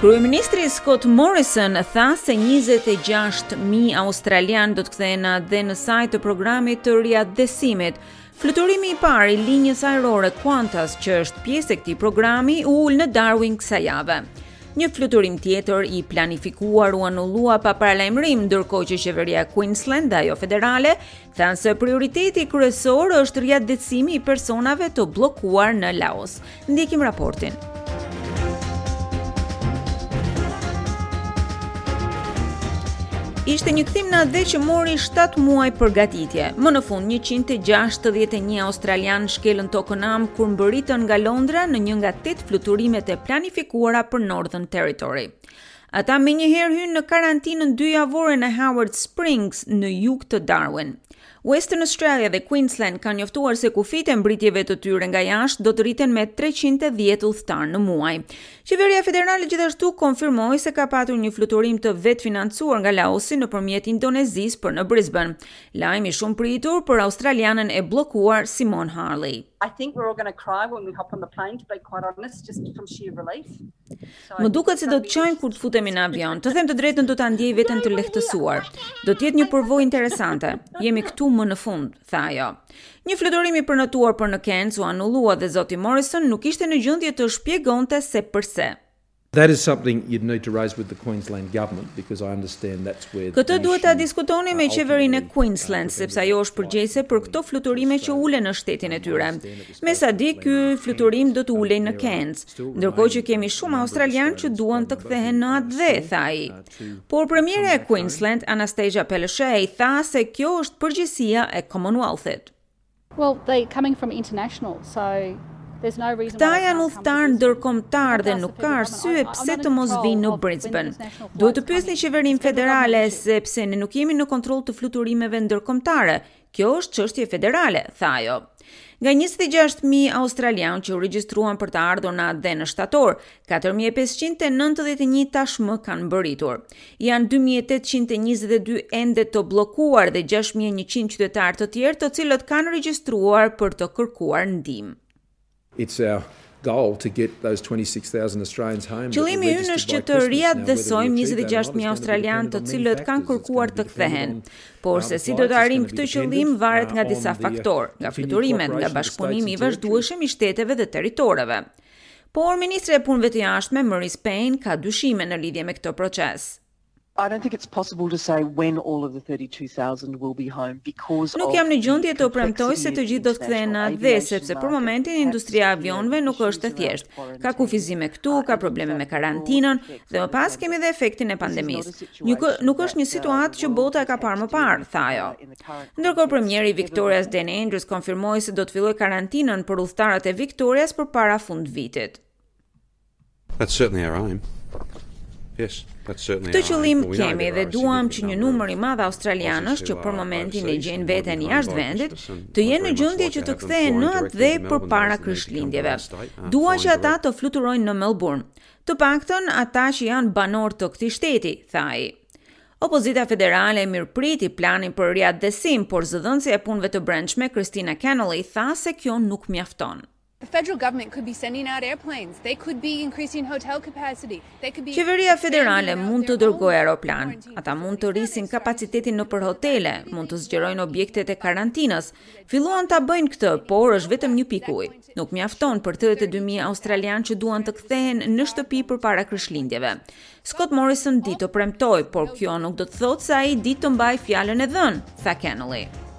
Kryeministri Scott Morrison tha se 26.000 australian do të kthehen dhe në sajt të programit të riaddësimit. Fluturimi i parë i linjës ajrore Qantas, që është pjesë e këtij programi, u ul në Darwin kësaj jave. Një fluturim tjetër i planifikuar u anullua pa paralajmërim, ndërkohë që qeveria e Queensland dhe ajo federale thanë se prioriteti kryesor është riaddësimi i personave të bllokuar në Laos. Ndjekim raportin. Ishte një kthim në atë që mori 7 muaj përgatitje. Më në fund 161 australian shkelën tokën Am kur mbërritën nga Londra në një nga 8 fluturimet e planifikuara për Northern Territory. Ata menjëherë hynë në karantinën 2 javore në Howard Springs në jug të Darwin. Western Australia dhe Queensland kanë njoftuar se kufit e mbritjeve të tyre nga jashtë do të rriten me 310 udhëtar në muaj. Qeveria federale gjithashtu konfirmoi se ka patur një fluturim të vetë financuar nga Laosi nëpërmjet Indonezisë për në Brisbane. Lajmi shumë pritur për australianën e bllokuar Simone Harley. I think we're all going to cry when we hop on the plane, to be quite honest, just from sheer relief. Më duket se do të qajmë kur të futemi në avion. Të them të drejtën, do ta ndjej veten të lehtësuar. Do të jetë një përvojë interesante. Jemi këtu më në fund, tha ajo. Një fluturim i përnotuar për në Cairns u anullua dhe zoti Morrison nuk ishte në gjendje të shpjegonte se pse. That is something you'd need to raise with the Queensland government because I understand that's where Këtë duhet ta diskutoni me qeverinë e Queensland sepse ajo është përgjegjëse për këto fluturime që ulen në shtetin e tyre. Me sa di, ky fluturim do të ulej në Cairns, ndërkohë që kemi shumë australianë që duan të kthehen në atë dhe, tha ai. Por premierja e Queensland, Anastasia Palaszczuk, tha se kjo është përgjegjësia e Commonwealthit. Well, they coming from international, so Këta janë udhëtar ndërkombëtar dhe nuk ka arsye pse të mos vinë në Brisbane. Duhet të pyesni qeverinë federale sepse ne nuk jemi në kontroll të fluturimeve ndërkombëtare. Kjo është çështje federale, tha ajo. Nga 26.000 australian që u regjistruan për të ardhur në atë dhe në shtator, 4.591 tashmë kanë mbërritur. Janë 2.822 ende të bllokuar dhe 6.100 qytetarë të tjerë të cilët kanë regjistruar për të kërkuar ndihmë. It's our goal to get those 26,000 Australians home. Qëllimi ynë është që të riaddësojmë 26.000 australian të cilët kanë kërkuar të kthehen. Por se si do të arrijmë këtë qëllim varet nga disa faktorë, nga fluturimet, nga bashkëpunimi i vazhdueshëm i shteteve dhe territoreve. Por ministri e punëve të jashtme Marise Payne ka dyshime në lidhje me këtë proces. I don't think it's possible to say when all of the 32,000 will be home because Nuk jam në gjendje të premtoj se të gjithë do të kthehen në atë dhe, sepse për momentin industria e avionëve nuk është e thjeshtë. Ka kufizime këtu, ka probleme me karantinën dhe më pas kemi dhe efektin e pandemisë. Nuk është një situatë që bota e ka parë më parë, tha ajo. Ndërkohë premieri i Victorias Dan Andrews konfirmoi se do të fillojë karantinën për udhëtarët e Victorias përpara fundvitit. That's certainly our aim. Yes, that's certainly. Këtë qëllim kemi dhe duam që një numër i madh australianësh që për momentin e gjejnë veten jashtë vendit të jenë në gjendje që të kthehen në atë dhe përpara krishtlindjeve. Dua që ata të fluturojnë në Melbourne. Të paktën ata që janë banor të këtij shteti, tha ai. Opozita federale mirëpriti planin për riaddësim, por zëdhënësja e punëve të brendshme Christina Kennelly tha se kjo nuk mjafton. The federal government could be sending out airplanes. They could be increasing hotel capacity. They could be Qeveria federale mund të dërgojë aeroplan. Ata mund të rrisin kapacitetin nëpër hotele, mund të zgjerojnë objektet e karantinës. Filluan ta bëjnë këtë, por është vetëm një pikuj. Nuk mjafton për 82.000 australian që duan të kthehen në shtëpi përpara krishtlindjeve. Scott Morrison di të premtoj, por kjo nuk do të thotë se ai di të mbajë fjalën e dhënë, tha Kennelly.